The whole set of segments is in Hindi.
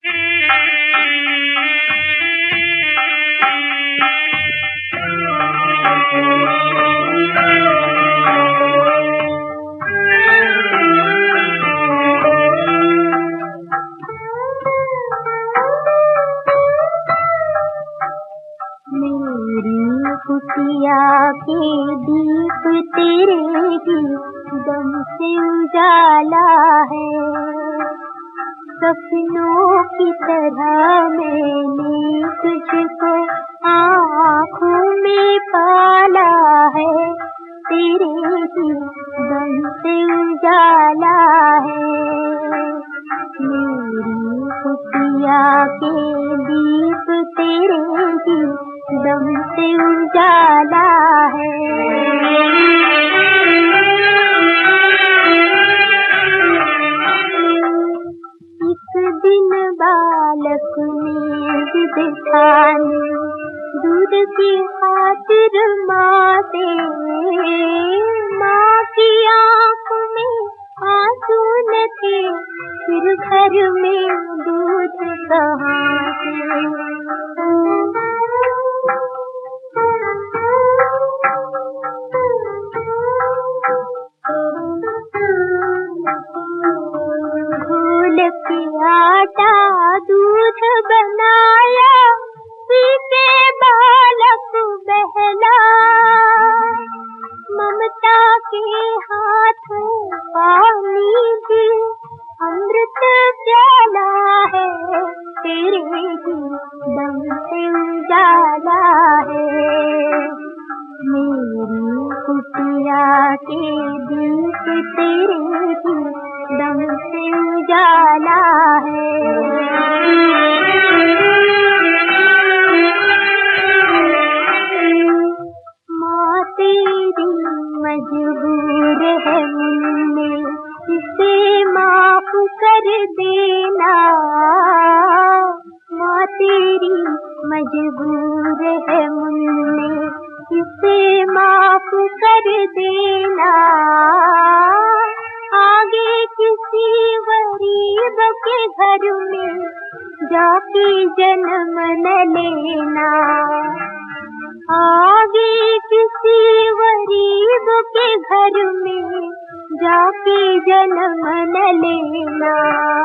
मेरी कुटिया के दीप तेरे ही दम से उजाला है। सपनों की तरह मैंने तुझको आँखों में पाला है। तेरे ही दम से उजाला है। मेरी कुटिया के दीप तेरे ही दम से उजाला है। एक दिन बालक ने जिद ठानी, दूध की खातिर माँ से, माँ की आँखों में आंसू न थे, फिर घर में दूध कहाँ से। घोल के आटा दूध बनाया, पी के बालक बहला, ममता के हाथों पानी भी अमृत प्याला है। तेरे ही दम से उजाला है। मेरी कुटिया के दीप तेरे ही दम से उजाला है। माँ तेरी मजबूर है मुन्ने, इसे माफ कर देना। माँ तेरी मजबूर है मुन्ने, इसे माफ कर देना। आगे किसी गरीब के घर में जाके जन्म न लेना। आगे किसी गरीब के घर में जाके जन्म न लेना।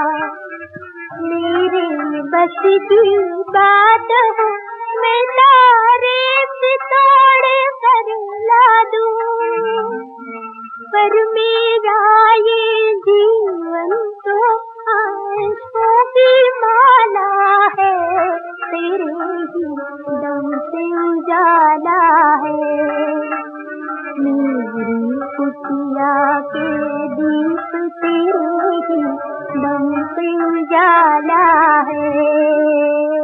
मेरे बस की बात हो, मैं तारीफ तोड़ कर ला दूं, पर मेरा ये जीवन तो आंसू की माला है। तेरे ही दम से उजाला है। मेरी कुटिया के दीप तेरे ही दम से उजाला है।